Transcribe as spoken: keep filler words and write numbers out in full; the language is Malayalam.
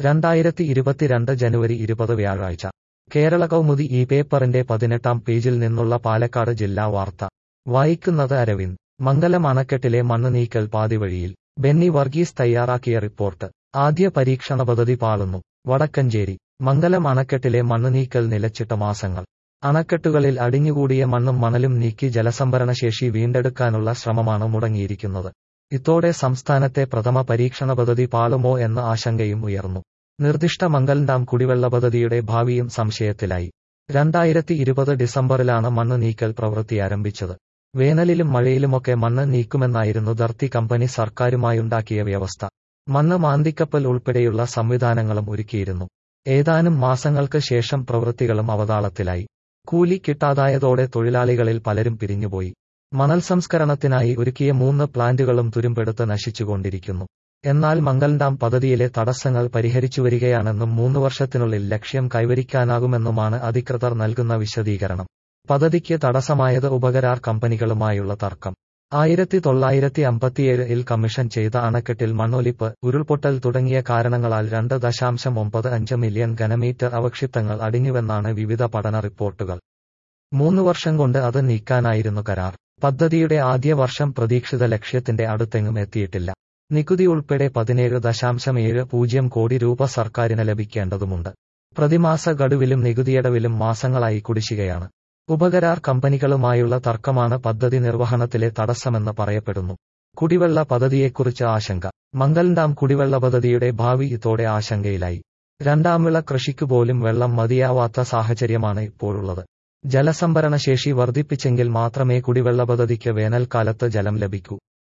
രണ്ടായിരത്തി ഇരുപത്തിരണ്ട് ജനുവരി ഇരുപത് വ്യാഴാഴ്ച കേരള കൗമുദി ഈ പേപ്പറിന്റെ പതിനെട്ടാം പേജിൽ നിന്നുള്ള പാലക്കാട് ജില്ലാ വാർത്ത വായിക്കുന്നത് അരവിന്ദ്. മംഗലം അണക്കെട്ടിലെ മണ്ണ് നീക്കൽ പാതിവഴിയിൽ. ബെന്നി വർഗീസ് തയ്യാറാക്കിയ റിപ്പോർട്ട്. ആദ്യ പരീക്ഷണ പദ്ധതി പാളുന്നു. വടക്കഞ്ചേരി. മംഗലം അണക്കെട്ടിലെ മണ്ണ് നീക്കൽ നിലച്ചിട്ട മാസങ്ങൾ. അണക്കെട്ടുകളിൽ അടിഞ്ഞുകൂടിയ മണ്ണും മണലും നീക്കി ജലസംഭരണശേഷി വീണ്ടെടുക്കാനുള്ള ശ്രമമാണ് മുടങ്ങിയിരിക്കുന്നത്. ഇതോടെ സംസ്ഥാനത്തെ പ്രഥമ പരീക്ഷണ പദ്ധതി പാളുമോ എന്ന ആശങ്കയും ഉയർന്നു. നിർദ്ദിഷ്ട മംഗലം ഡാം കുടിവെള്ള പദ്ധതിയുടെ ഭാവിയും സംശയത്തിലായി. രണ്ടായിരത്തി ഇരുപത് ഡിസംബറിലാണ് മണ്ണ് നീക്കൽ പ്രവൃത്തി ആരംഭിച്ചത്. വേനലിലും മഴയിലുമൊക്കെ മണ്ണ് നീക്കുമെന്നായിരുന്നു ധർത്തി കമ്പനി സർക്കാരുമായുണ്ടാക്കിയ വ്യവസ്ഥ. മണ്ണ് മാന്തിക്കപ്പൽ ഉൾപ്പെടെയുള്ള സംവിധാനങ്ങളും ഒരുക്കിയിരുന്നു. ഏതാനും മാസങ്ങൾക്ക് ശേഷം പ്രവൃത്തികളും അവതാളത്തിലായി. കൂലി കിട്ടാതായതോടെ തൊഴിലാളികളിൽ പലരും പിരിഞ്ഞുപോയി. മണൽ സംസ്കരണത്തിനായി ഒരുക്കിയ മൂന്ന് പ്ലാന്റുകളും തുരുമ്പെടുത്ത് നശിച്ചുകൊണ്ടിരിക്കുന്നു. എന്നാൽ മംഗലം ഡാം പദ്ധതിയിലെ തടസ്സങ്ങൾ പരിഹരിച്ചുവരികയാണെന്നും മൂന്ന് വർഷത്തിനുള്ളിൽ ലക്ഷ്യം കൈവരിക്കാനാകുമെന്നുമാണ് അധികൃതർ നൽകുന്ന വിശദീകരണം. പദ്ധതിക്ക് തടസ്സമായത് ഉപകരാർ കമ്പനികളുമായുള്ള തർക്കം. ആയിരത്തി തൊള്ളായിരത്തി അമ്പത്തിയേഴിൽ കമ്മീഷൻ ചെയ്ത അണക്കെട്ടിൽ മണ്ണൊലിപ്പ്, ഉരുൾപൊട്ടൽ തുടങ്ങിയ കാരണങ്ങളാൽ രണ്ട് ദശാംശം ഒമ്പത് അഞ്ച് മില്യൺ ഘനമീറ്റർ അവക്ഷിപ്തങ്ങൾ അടിഞ്ഞുവെന്നാണ് വിവിധ പഠന റിപ്പോർട്ടുകൾ. മൂന്ന് വർഷം കൊണ്ട് അത് നീക്കാനായിരുന്നു കരാർ. പദ്ധതിയുടെ ആദ്യ വർഷം പ്രതീക്ഷിത ലക്ഷ്യത്തിന്റെ അടുത്തെങ്ങും എത്തിയിട്ടില്ല. നികുതി ഉൾപ്പെടെ പതിനേഴ് ദശാംശം ഏഴ് പൂജ്യം കോടി രൂപ സർക്കാരിന് ലഭിക്കേണ്ടതുണ്ട്. പ്രതിമാസ ഗഡുവിലും നികുതിയടവിലും മാസങ്ങളായി കുടിശ്ശികയാണ്. ഉപകരാർ കമ്പനികളുമായുള്ള തർക്കമാണ് പദ്ധതി നിർവഹണത്തിലെ തടസ്സമെന്ന് പറയപ്പെടുന്നു. കുടിവെള്ള പദ്ധതിയെക്കുറിച്ച് ആശങ്ക. മംഗലം ഡാം കുടിവെള്ള പദ്ധതിയുടെ ഭാവി ഇതോടെ ആശങ്കയിലായി. രണ്ടാം വിള കൃഷിക്ക് പോലും വെള്ളം മതിയാവാത്ത സാഹചര്യമാണ് ഇപ്പോഴുള്ളത്. ജലസംഭരണശേഷി വർദ്ധിപ്പിച്ചെങ്കിൽ മാത്രമേ കുടിവെള്ള പദ്ധതിക്ക് വേനൽക്കാലത്ത് ജലം ലഭിക്കൂ.